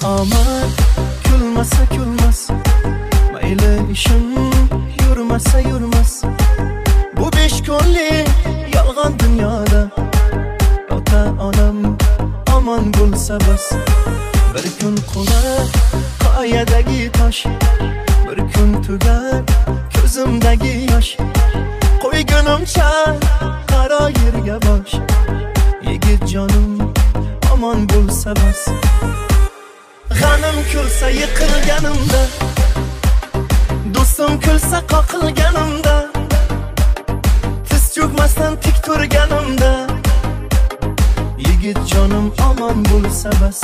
omad kulmasa kulmas, mayli ishim yurmasa yurmas. Bu 5 kunlik yolg'on dunyoda ota onam omon bo'lsa bas. Bir kun qular qoyadagi tosh, bir kun tugar ko'zimdagi yosh. Qo'ygunimcha qaro yerga bosh, yigit jonim omon bo'lsa bas. G'anim kulsa yiqilganimda, do'stim kulsa qoqilganimda, tiz cho'kmasdan tik turganimda, yigit jonim omon bo'lsa bas.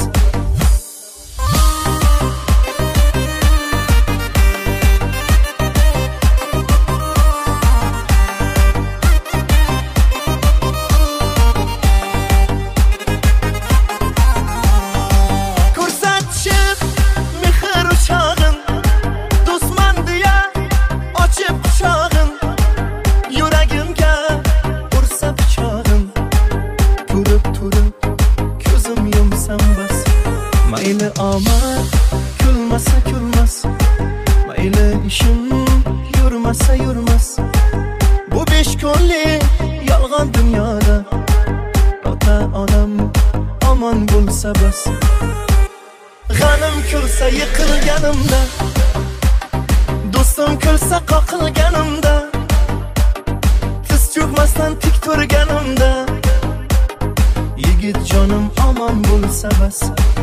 Mayli omad kulmasa kulmas, mayli ishim yurmasa yurmas. Bu 5 kunlik yolg'on dunyoda ota onam omon bo'lsa bas. G'anim kulsa yiqilganimda, do'stim kulsa qoqilganimda, tiz cho'kmasdan tik turganimda, yigit jonim omon bo'lsa bas.